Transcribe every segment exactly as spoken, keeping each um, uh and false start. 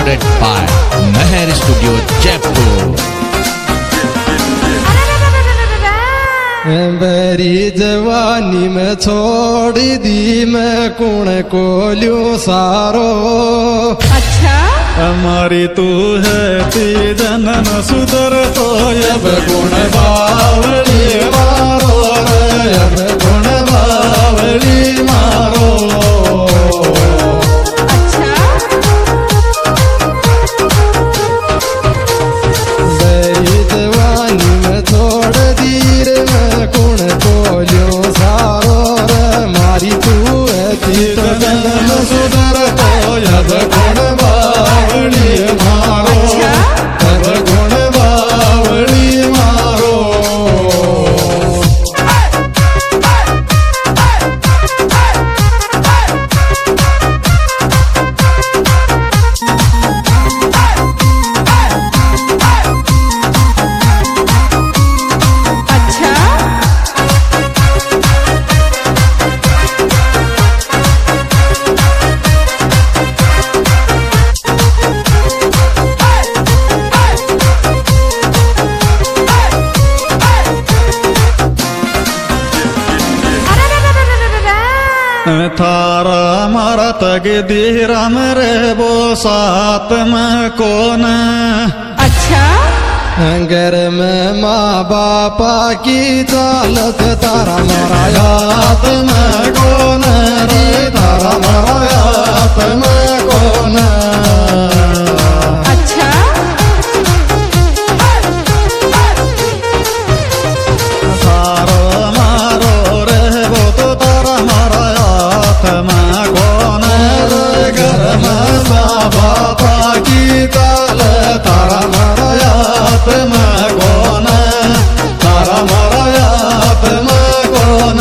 recorded by Meher Studio, Jaipur. बरी जवानी में छोड़ दी मैं कुण को ल्यू सारो। अच्छा हमारी तू है ती जनन सुधर तो अब गुण बावली मारो रे, अब गुण बावली मारो। अच्छा बरी जवानी में छोड़ दी रे मैं कुण को ल्यू सारो रे, मारी तू है ती जनन सुधर तो अब गुण बावली मारो, अब गुण बावली मारो। थारा मारा तग धीरम रे वो साथ में कौन। अच्छा घर में माँ बापा की चालत तारा मारा याद में कौन रे, तारा मारा याद में कौन। अच्छा थारो मारो रे वो तो तारा मारा याद में कौन रे। घर में माँ बापा की चालत तारा मारा याद में कौन, तारा मारा याद में कौन।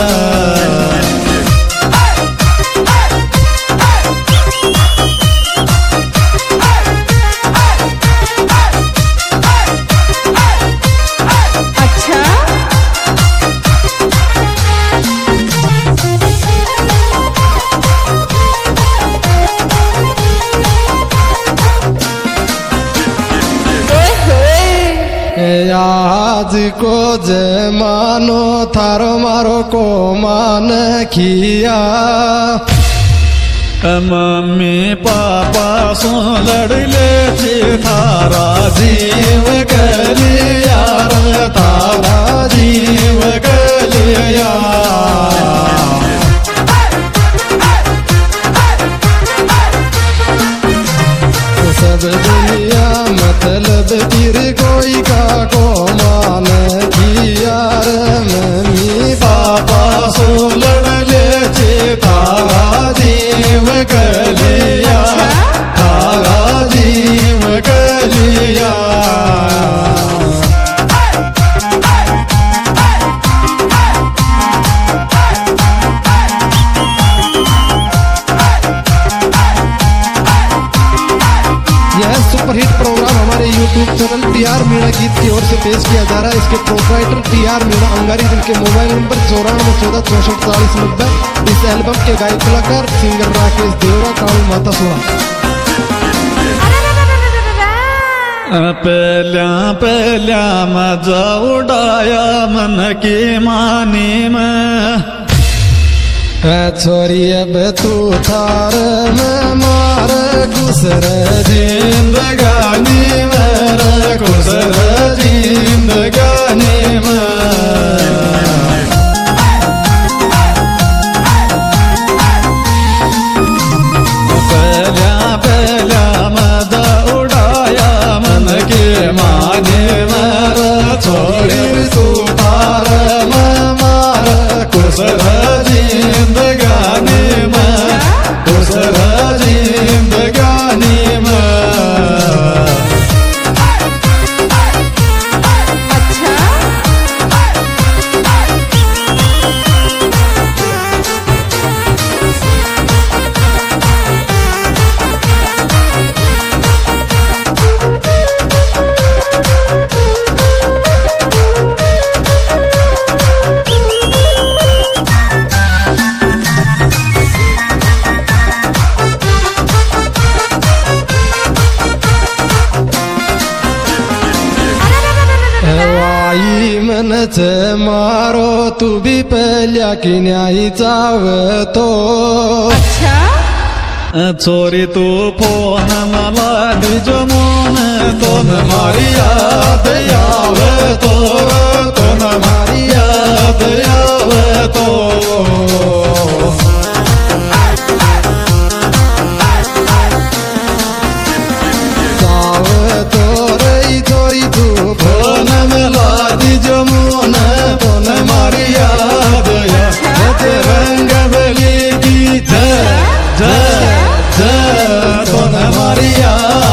अच्छा आज को जे मानो थारो मारो को मान किया। मम्मी पापा सो लड़ ले थी थारा जीव गलिया रे, तारा जीव गलिया। सब दुनिया मतलब फिर कोई का को मान किया रे, मम्मी पापा सो लड़ ले थे तारा जीव गलिया, तारा जीव गलिया। यह सुपरहिट प्रोग्राम हमारे YouTube channel T R Meena गीत की ओर से पेश किया जा रहा है। इसके proprietor T R Meena Angari, जिनके मोबाइल नंबर चौरानवे चौदह चौसठ चालीस नब्बे। इस एल्बम के गायक कलाकार सिंगर राकेश देवरा, कालू माता सोड़ा। पहल्या पहल्या मजा उड़ाया मन की मानी में। छोरी अब तू थार में मार गुसर जिंदगानी में, गुसर जिंदगानी में। पहल्या पहल्या मजा उड़ाया मन के माने में, छोरी तू थार में मार गुसर जिंदगानी में, गुसर जिंदगानी में। जीवच मारो तू बी पल्या की न्यायी चावतो अच्छा चोरी तू फोन मला दिजो मोन तोन मारी याद यावतो तोन मारी याद यावतो चावतो रई चोरी तू फोन मला दिजो मोन तोन मारी याद यावतो रंग बली गीत तोन मारी याद